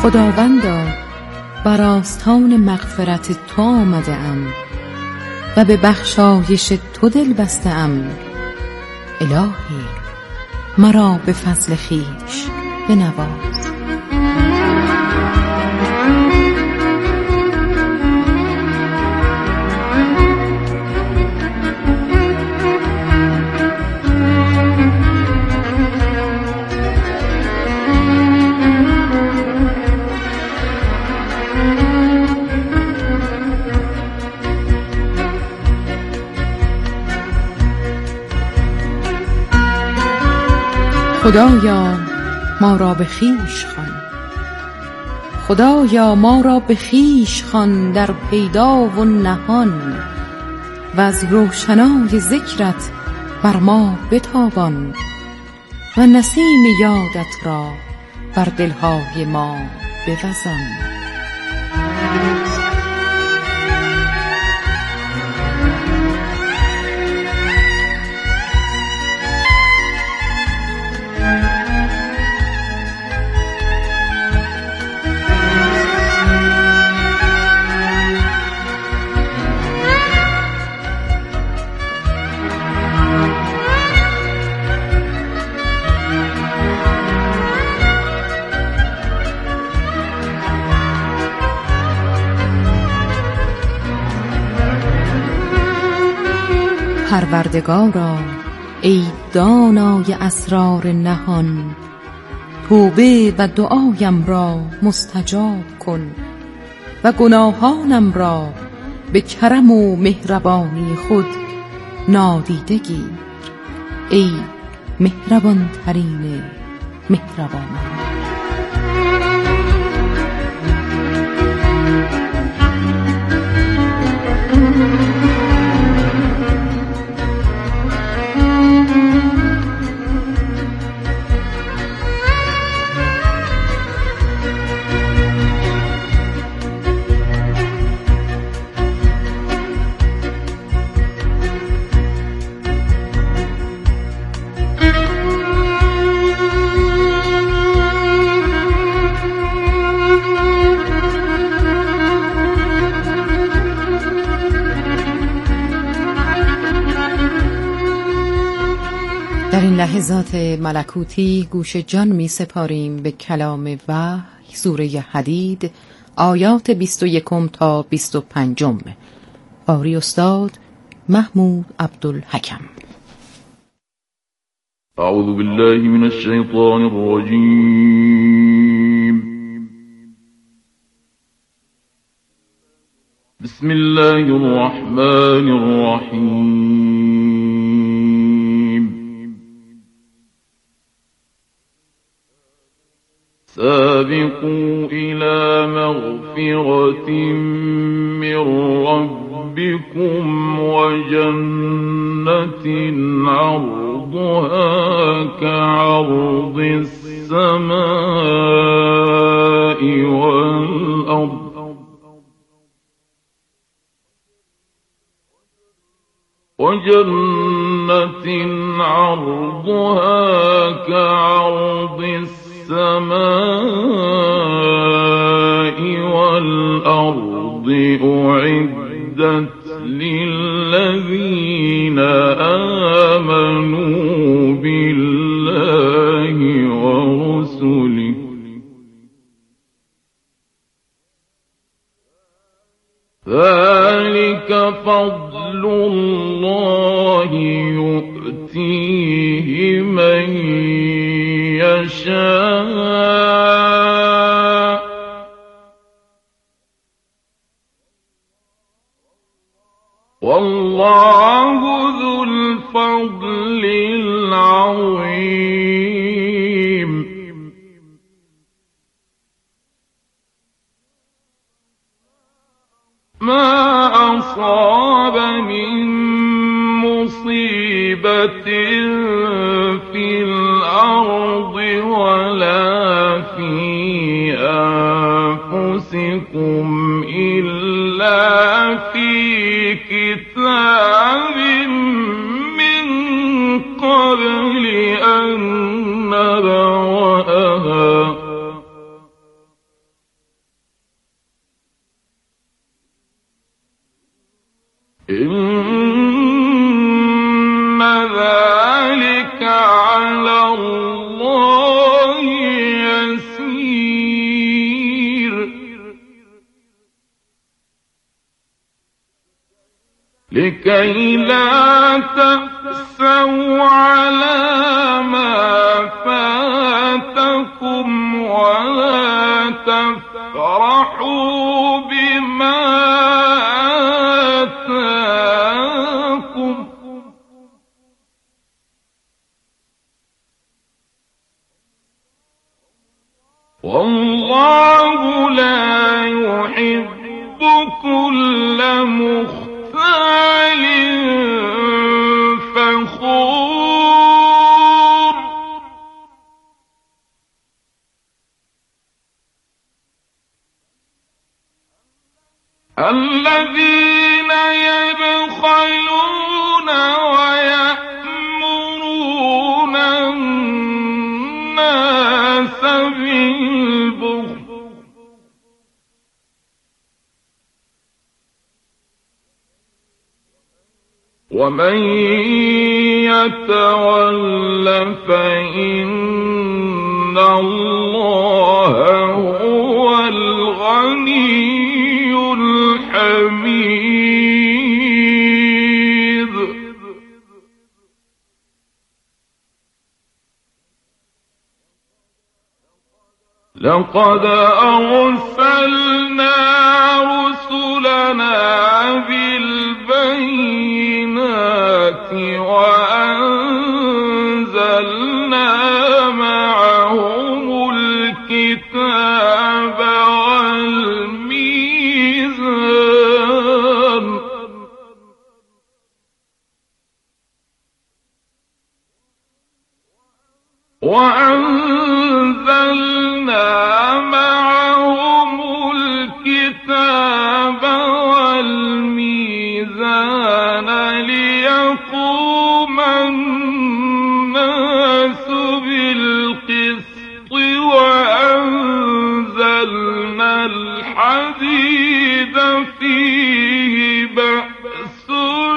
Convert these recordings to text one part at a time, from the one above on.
خداوندا بر آستان مغفرت تو آمده ام و به بخشایش تو دل بسته ام. الهی مرا به فضل خویش بنواز. خدایا ما را به خویش خوان، خدایا ما را به خویش خوان در پیدا و نهان، و از روشنای ذکرت بر ما بتابان، و نسیم یادت را بر دلهای ما بوزان. پروردگارا ای دانای اسرار نهان، توبه و دعایم را مستجاب کن و گناهانم را به کرم و مهربانی خود نادیده گیر. ای مهربان ترین مهربانان. در این لحظات ملکوتی گوش جان می سپاریم به کلام وحی، سوره حدید، آیات 21 تا 25. قاری استاد محمود عبدالحکم. اعوذ بالله من الشیطان الرجیم. بسم الله الرحمن الرحیم. سابقوا إلى مغفرة من ربكم وجنة عرضها كعرض السماء والأرض وجنة عرضها كعرض السماء والأرض أعدت للذين آمنوا بالله ورسله ذلك فضل الله يؤتيه من يشاء والله ذو الفضل العظيم. ما أصاب من مصيبة في الأرض ولا في أنفسكم إلا في كتاب من قبل أن نبرأها لكي لا تأسوا على ما فاتكم ولا تفرحوا بما آتاكم والله لا يحب كل مختال فخور الذين يبخلون ويأمرون الناس بالبخل ومن يتول فإن الله هو الغني الحميد لقد أرسلنا رسلنا بالبينات وأنزلنا معهم الكتاب والميزان ليقوم الناس بالقسط وأنزلنا الحديد فيه بأس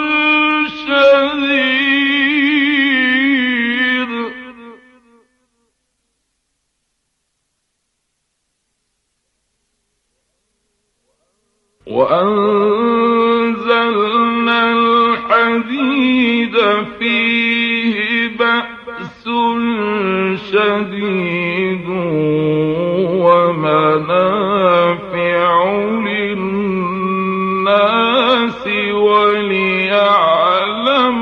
شديد ومنافع للناس وليعلم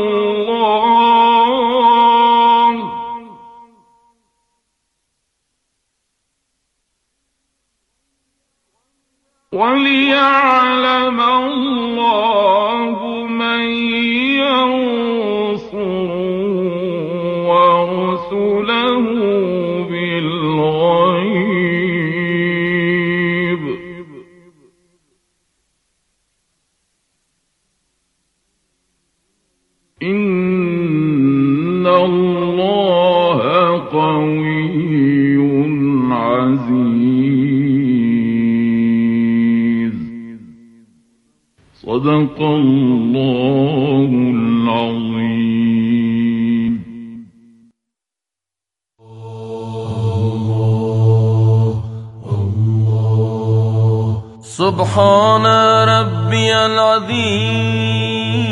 الله من ينصر ورسله بالغيب إن الله قوي عزيز صدق الله العظيم. سبحان ربي العظيم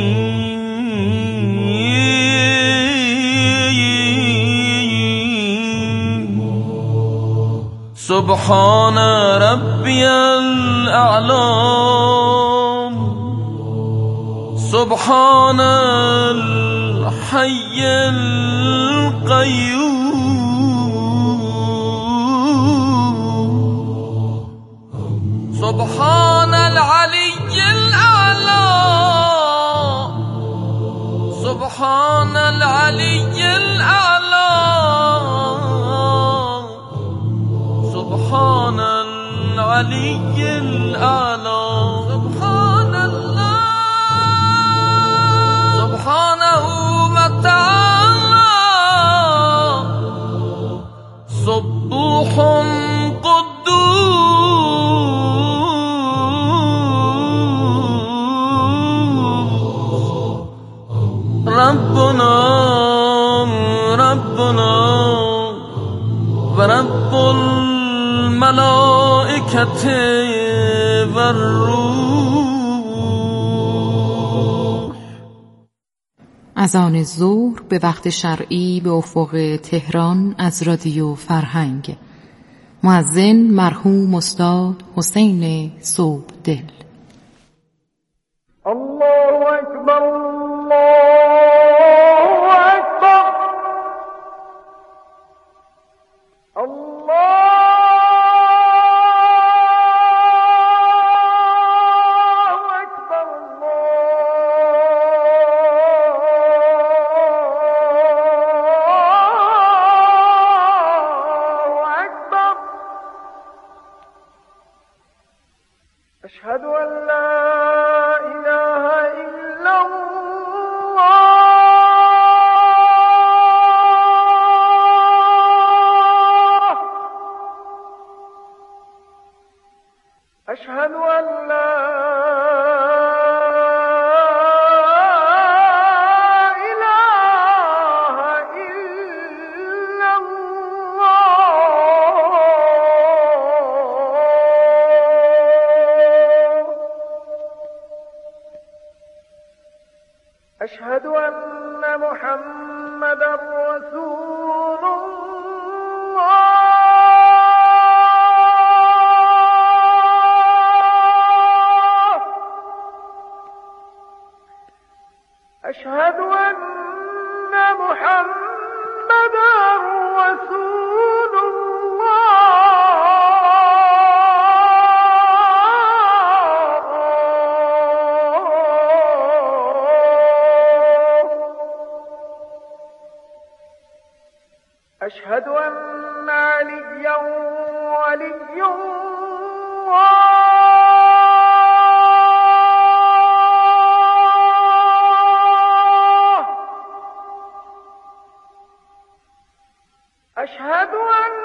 سبحان ربي الأعلى سبحان الحي القيوم سبحان العلي الأعلى سبحان العلي الأعلى سبحان العلي الأعلى سبحان الله سبحانه وتعالى سبوح ربنا ورب الملائكة والروح از آن ظهر به وقت شرعی به افق تهران از رادیو فرهنگ. مؤذن مرحوم استاد حسین صبحدل. الله اکبر الله اکبر الله أشهد أن لا إله إلا الله أشهد أن لا أشهد أن محمدا رسول الله أشهد أن محمدا رسول أشهد أن عليا ولي الله أشهد أن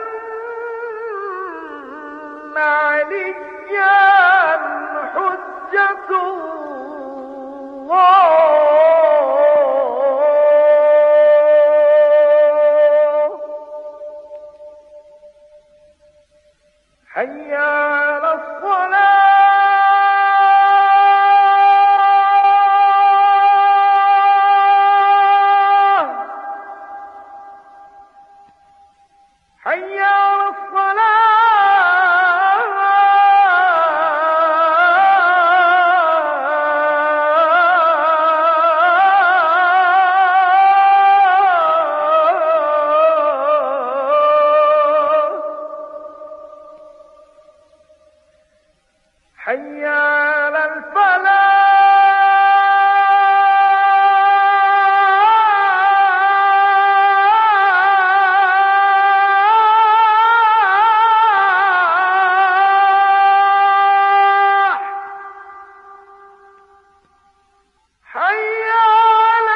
عليا حجة الله حي على الصلاة حي على حي على الفلاح حي على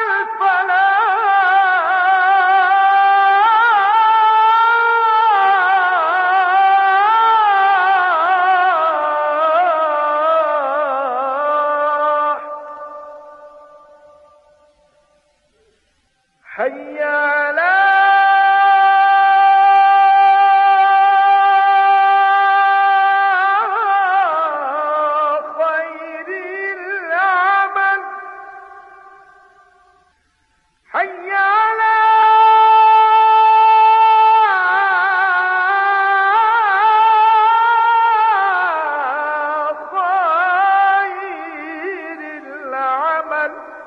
حي على خير العمل حي على خير العمل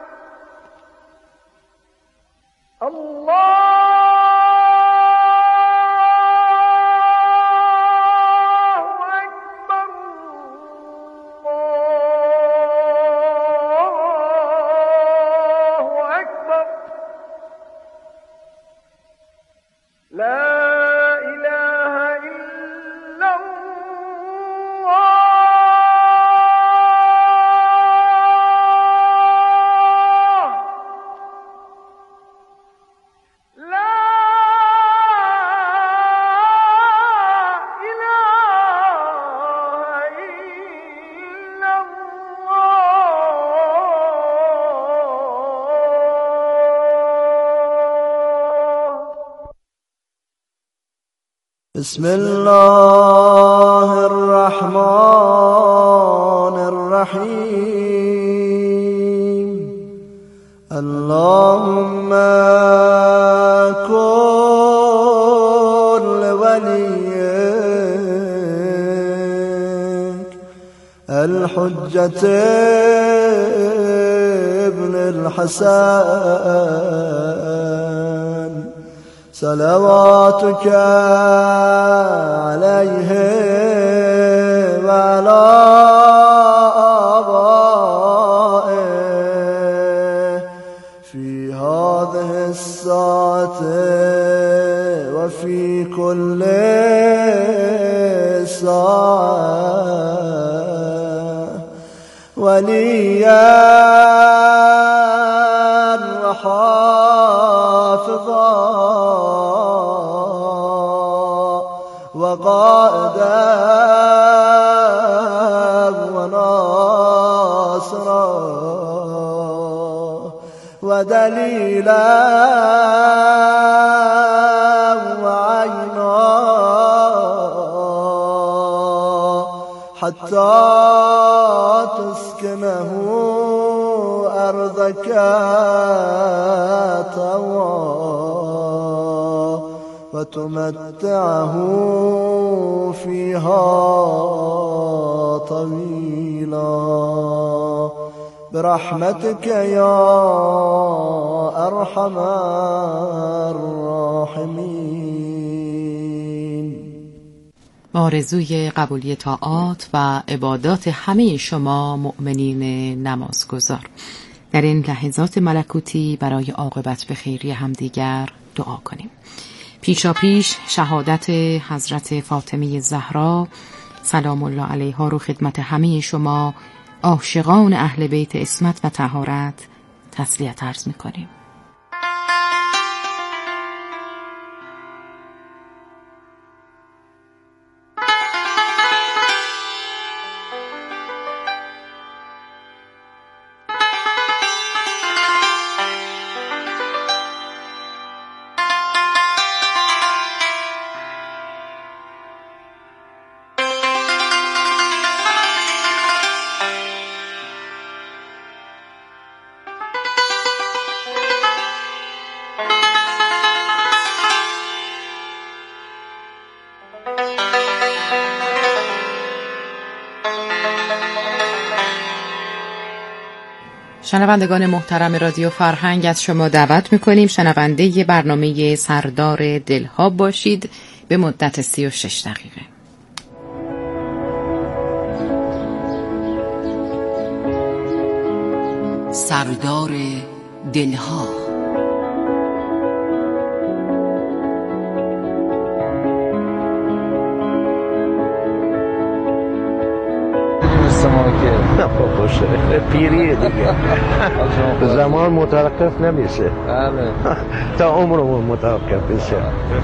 الله أكبر الله أكبر لا إله إلا الله بسم الله الرحمن الرحیم اللهم كن لوليك الحجة ابن الحسن صلواتك عليه وعلى آبائه في هذه الساعة وفي كل ساعة وليا وحافظا وقائدا وناصرا ودليلا وعينا حتى تسكنه أرضك طوعا وتمتعه فيها طويلا برحمتك يا أرحم الراحمين. آرزوی قبولی طاعات و عبادات همه شما مؤمنین نمازگزار. در این لحظات ملکوتی برای عاقبت به خیری همدیگر دعا کنیم. پیشاپیش شهادت حضرت فاطمه زهرا سلام الله علیها رو خدمت همه شما عاشقان اهل بیت عصمت و طهارت تسلیت عرض می‌کنیم. شنوندگان محترم رادیو فرهنگ، از شما دعوت می‌کنیم شنونده برنامه سردار دلها باشید به مدت 36 دقیقه. سردار دلها. نه باشه پیریه دیگه به زمان متوقف نمیشه تا عمرمون متوقف بشه.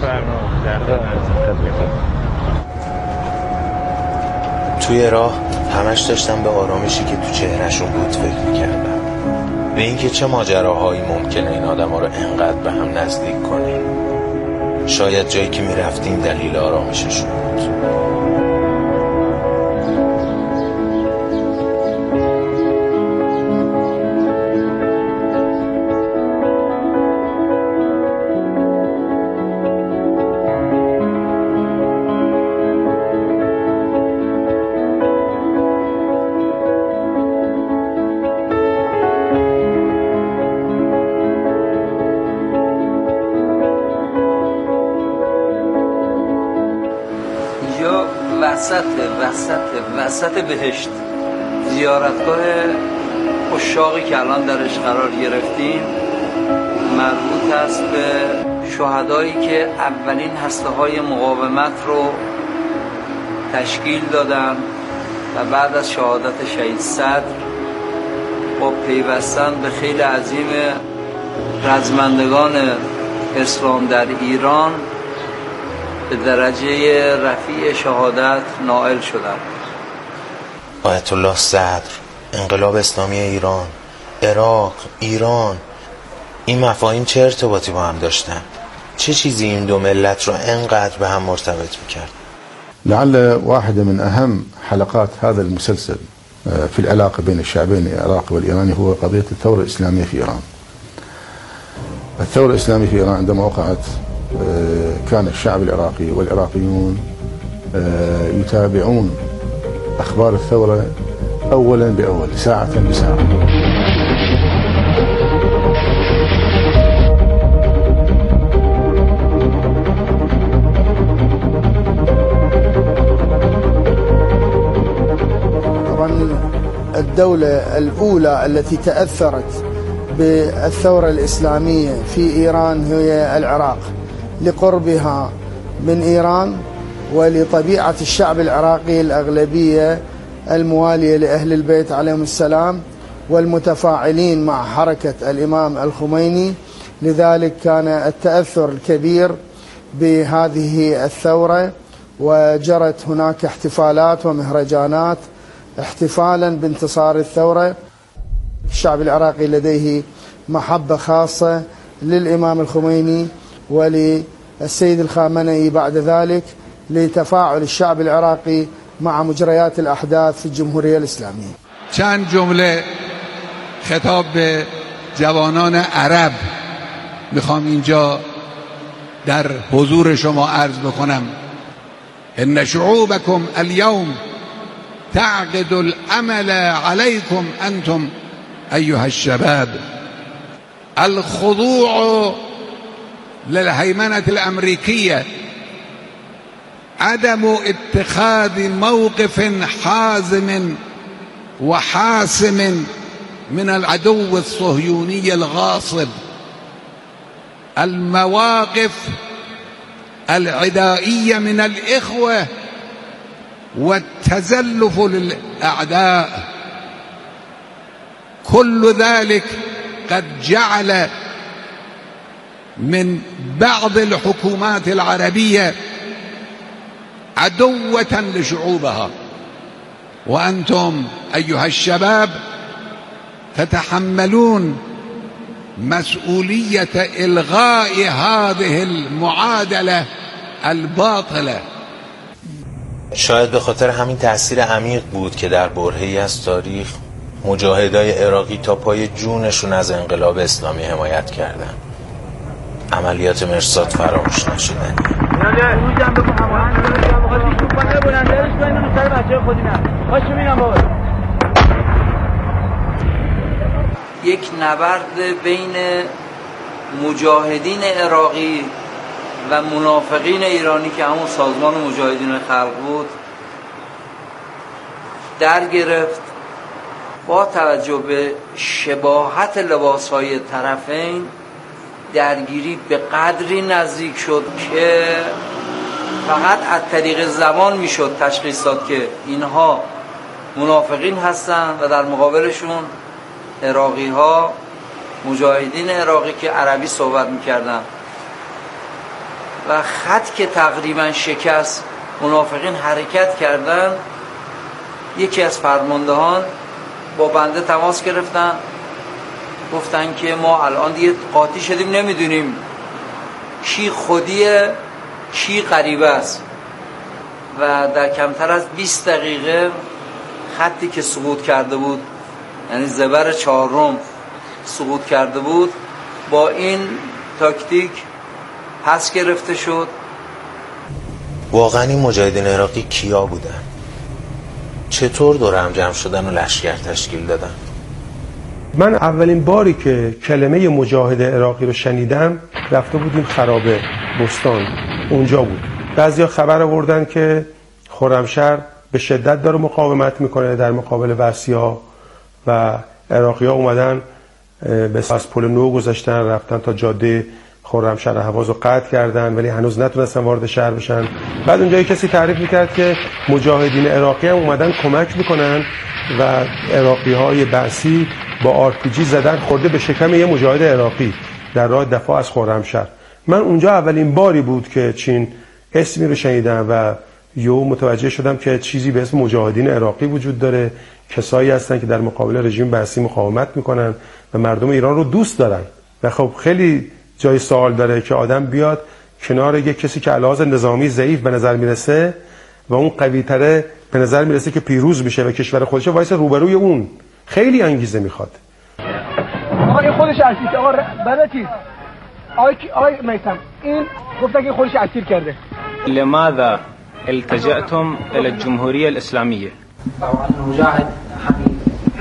توی راه همش داشتم به آرامشی که تو چهرهشون بود فکر میکردم، به اینکه چه ماجراهایی ممکنه این آدم ها رو انقدر به هم نزدیک کنه. شاید جایی که میرفتیم دلیل آرامششون بود. وسط بهشت، زیارتگاه عشاقی که الان درش قرار گرفتیم مربوط است به شهدایی که اولین هسته‌های مقاومت رو تشکیل دادن و بعد از شهادت شهید صدر با پیوستن به خیلی عظیم رزمندگان اسلام در ایران به درجه رفیع شهادت نائل شدند. آیت الله صدر، انقلاب اسلامی ایران، عراق، ایران، این مفاهیم چه ارتباطی با هم داشتن؟ چه چیزی این دو ملت رو انقدر به هم مرتبط میکرد؟ لعل واحدة من أهم حلقات هذا المسلسل في العلاقة بين الشعبين العراقي والإيراني هو قضية الثورة الإسلامية في إيران. الثورة الإسلامية في إيران عندما وقعت كان الشعب العراقي والعراقيون يتابعون أخبار الثورة أولا بأول، ساعة بساعة. طبعا الدولة الأولى التي تأثرت بالثورة الإسلامية في إيران هي العراق، لقربها من إيران ولطبيعة الشعب العراقي الأغلبية الموالية لأهل البيت عليهم السلام والمتفاعلين مع حركة الإمام الخميني. لذلك كان التأثر الكبير بهذه الثورة، وجرت هناك احتفالات ومهرجانات احتفالا بانتصار الثورة. الشعب العراقي لديه محبة خاصة للإمام الخميني وللسيد الخامنئي بعد ذلك، لتفاعل الشعب العراقي مع مجريات الأحداث في الجمهورية الإسلامية. چند جمله خطاب به جوانان عرب میخوام اینجا در حضور شما عرض بکنم. ان شعوبكم اليوم تعقد الامل عليكم انتم ايها الشباب. الخضوع للهيمنة الأمريكية، عدم اتخاذ موقف حازم وحاسم من العدو الصهيوني الغاصب، المواقف العدائية من الإخوة والتزلف للأعداء، كل ذلك قد جعل من بعض الحكومات العربية عدوة لشعوبها، وأنتم أيها الشباب تتحملون مسؤولية إلغاء هذه المعادلة الباطلة. شاید به خاطر همین تأثیر عمیق بود که در برهه‌ای از تاریخ مجاهدای عراقی تا پای جونشون از انقلاب اسلامی حمایت کردن. عملیات مرصاد فراموش نشدنی. یک نبرد بین مجاهدین عراقی و منافقین ایرانی که همون سازمان مجاهدین خلق بود در گرفت. با توجه به شباهت لباسهای طرفین درگیری به قدری نزدیک شد که فقط از طریق زبان میشد تشخیص داد که اینها منافقین هستن و در مقابلشون عراقی ها، مجاهدین عراقی که عربی صحبت میکردن و خط که تقریبا شکست، منافقین حرکت کردن. یکی از فرماندهان با بنده تماس گرفتن، گفتن که ما الان دیگه قاطی شدیم، نمیدونیم کی خودیه کی غریبه است. و در کمتر از 20 دقیقه خطی که سقوط کرده بود، یعنی زبر 4 سقوط کرده بود، با این تاکتیک پس گرفته شد. واقعا این مجاهدین عراقی کیا بودن؟ چطور دور هم جمع شدن و لشکر تشکیل دادن؟ من اولین باری که کلمه مجاهد عراقی رو شنیدم رفته بودیم خرابه بستان، اونجا بود. بعضیا خبر آوردن که خرمشهر به شدت داره مقاومت میکنه در مقابل وحشی‌ها و عراقی‌ها اومدن از پل نو گذاشتن رفتن تا جاده خرمشهر اهواز رو قطع کردن، ولی هنوز نتونستن وارد شهر بشن. بعد اونجا کسی تعریف میکرد که مجاهدین عراقی هم اومدن کمک میکنن و عراقی‌های بعثی با RPG زدن خورده به شکم یه مجاهد عراقی در راه دفاع از خرمشهر. من اونجا اولین باری بود که چین اسمی رو شنیدم و متوجه شدم که چیزی به اسم مجاهدین عراقی وجود داره، کسایی هستن که در مقابل رژیم بعثی مقاومت میکنن و مردم ایران رو دوست دارن. و خب خیلی جای سوال داره که آدم بیاد کنار یک کسی که علاوه نظامی ضعیف به نظر میرسه و اون قوی تره به نظر میرسه که پیروز میشه و کشور خودش وایس روبروی اون. خیلی انگیزه میخواد. آقا این خودش هستید آقا بلدید آی میثم این گفته که خودش اسیر کرده. لماذا التجأتم الى الجمهورية الإسلامية؟ المجاهد حبيب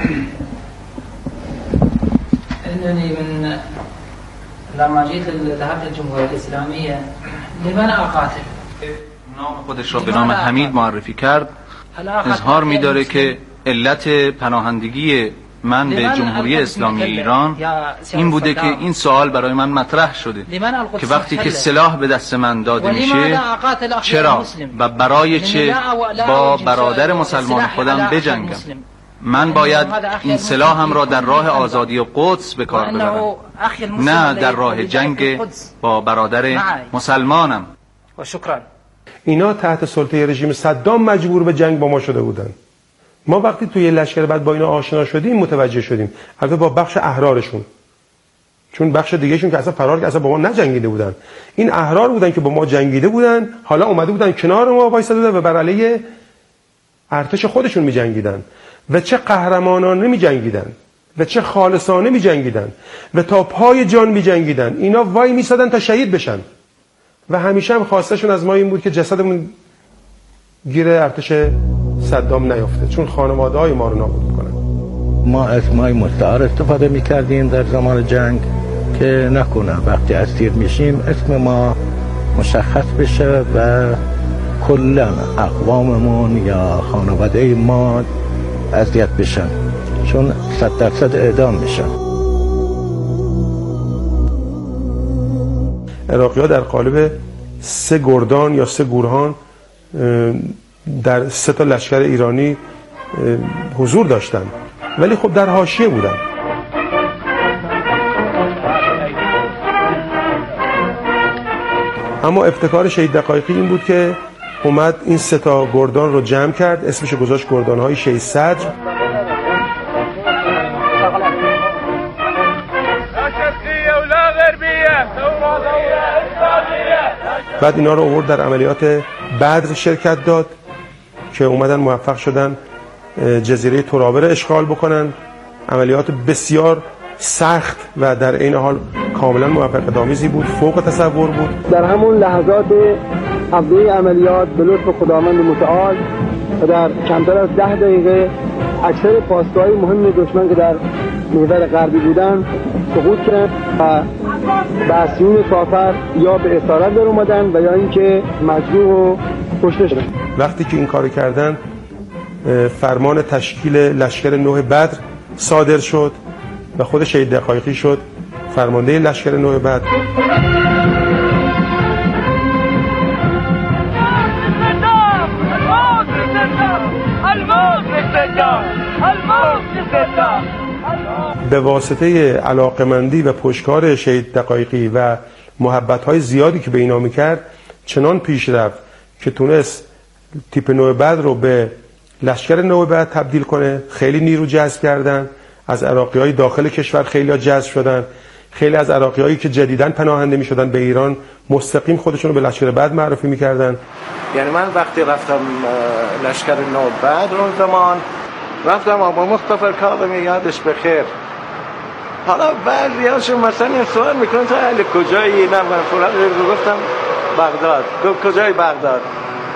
انني من لما جيت ذهبت الجمهورية الإسلامية لمن اقاتل. نام خودش را به نام حمید معرفی کرد. اظهار می‌داره که علت پناهندگی من به جمهوری اسلامی ایران این بوده که این سوال برای من مطرح شده که وقتی که سلاح به دست من داده میشه چرا و برای چه با برادر مسلمان خودم بجنگم؟ من باید این سلاحم را در راه آزادی و قدس به کار ببرم، نه در راه جنگ با برادر مسلمانم. و شکرا. اینا تحت سلطه رژیم صدام مجبور به جنگ با ما شده بودن. ما وقتی توی لشکر بعد با اینا آشنا شدیم متوجه شدیم، البته با بخش احرارشون، چون بخش دیگهشون که اصلا فرار که اصلا با ما نجنگیده بودن، این احرار بودن که با ما جنگیده بودن، حالا اومده بودن کنار ما وایساده بودن و بر علیه ارتش خودشون می‌جنگیدن و چه قهرمانانه می‌جنگیدن و چه خالصانه می‌جنگیدن و تا پای جان می‌جنگیدن. اینا وای میسادن تا شهید بشن و همیشه هم خواستشون از ما این بود که جسدمون گیر ارتش صدام نیافته، چون خانواده‌های ما رو نابود می‌کنن. ما از مای مستعار استفاده می‌کردیم در زمان جنگ که نکنه وقتی اسیر میشیم اسم ما مشخص بشه و کلا اقواممون یا خانواده ما اذیت بشن، چون 100% اعدام میشن. عراقی‌ها در قالب 3 گردان یا 3 گورهان در 3 تا لشکر ایرانی حضور داشتن، ولی خب در حاشیه بودن. اما ابتکار شهید دقایقی این بود که اومد این 3 تا گردان رو جمع کرد، اسمش گذاشت گردان‌های شهید صدر. بعد اینا رو آورد در عملیات بدر شرکت داد که اومدن موفق شدن جزیره ترابه رو اشغال بکنن. عملیات بسیار سخت و در این حال کاملا موفقیت آمیزی بود، فوق تصور بود. در همون لحظات اولیه عملیات به لطف خداوند متعال و در کمتر از 10 دقیقه اکثر پاسگاه‌های مهم دشمن که در محور غربی بودن سقوط کردند و بسیون کافر یا به اسارت در اومدن و یا اینکه مجروح و کشته شدن. وقتی که این کارو کردن فرمان تشکیل لشکر 9 بدر صادر شد و خود شهید دقایقی شد فرمانده لشکر 9 بدر. به واسطه علاقمندی و پشتکار شهید دقایقی و محبت‌های زیادی که به اینا می‌کرد چنان پیش رفت که تونست تیپ 9 بدر رو به لشکر 9 بدر تبدیل کنه. خیلی نیرو جذب کردن از عراقی‌های داخل کشور، خیلی‌ها جذب شدن. خیلی از عراقی‌هایی که جدیداً پناهنده می‌شدن به ایران مستقیم خودشون رو به لشکر بدر معرفی می‌کردن. یعنی من وقتی رفتم لشکر 9 بدر اون زمان رفتم با مصطفی کاظمی یادش بخیر. حالا بعضی‌هاشون مثلا این سوال میکنن تو اهل کجایی؟ نه من فلان. گفتم بغداد. گفت کجای بغداد؟